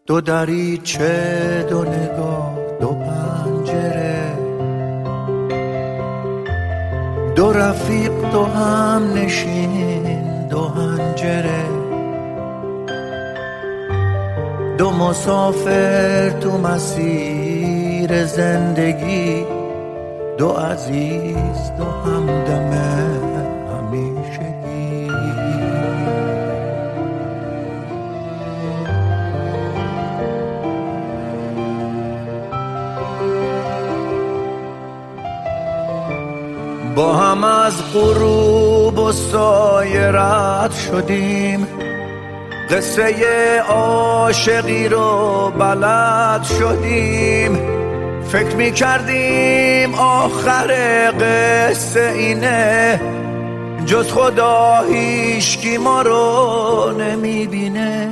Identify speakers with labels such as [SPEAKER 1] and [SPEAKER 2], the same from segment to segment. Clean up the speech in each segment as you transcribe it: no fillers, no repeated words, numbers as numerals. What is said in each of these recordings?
[SPEAKER 1] دو دریچه، دو نگاه، دو پنجره، دو رفیق، دو هم نشین، دو هنجره، دو مسافر تو مسیر زندگی، دو عزیز، دو همدم همیشگی. با هم از غروب و سایه رد شدیم، قصه عاشقی رو بلد شدیم، فکر می کردیم آخر قصه اینه، جز خدا هیچکی ما رو نمی بینه.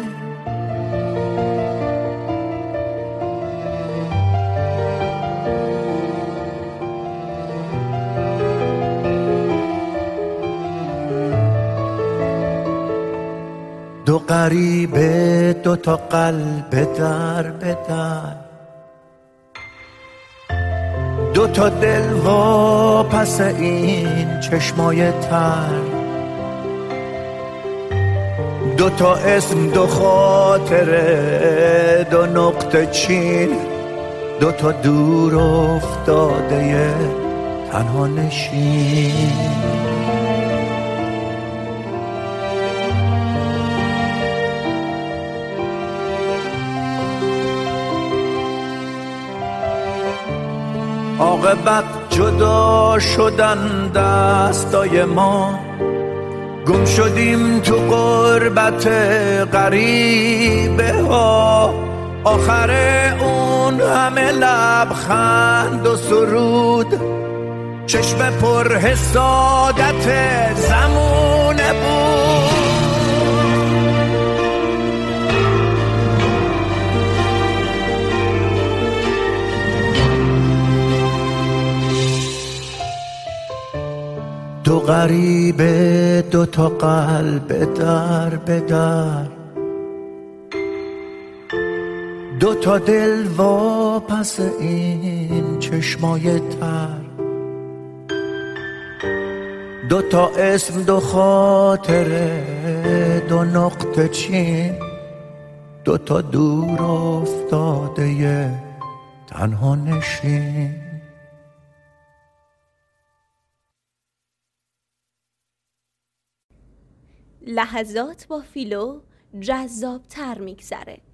[SPEAKER 1] دو غریبه، دو تا قلب در به در، دو تا دل وا پس این چشمای تر، دو تا اسم، دو خاطره، دو نقطه چین، دو تا دور افتاده تنها نشین. عاقبت جدا شدن دستای ما، گم شدیم تو غربت غریبه ها، آخر اون همه لبخند و سرود، چشم پر حسادت زمونه بود. دو غریبه، دو تا قلب در به در، دو تا دل وا پس این چشمای تر، دو تا اسم، دو خاطره، دو نقطه چین، دو تا دور افتاده تنها نشین.
[SPEAKER 2] لحظات با فیلو جذاب تر میگذره.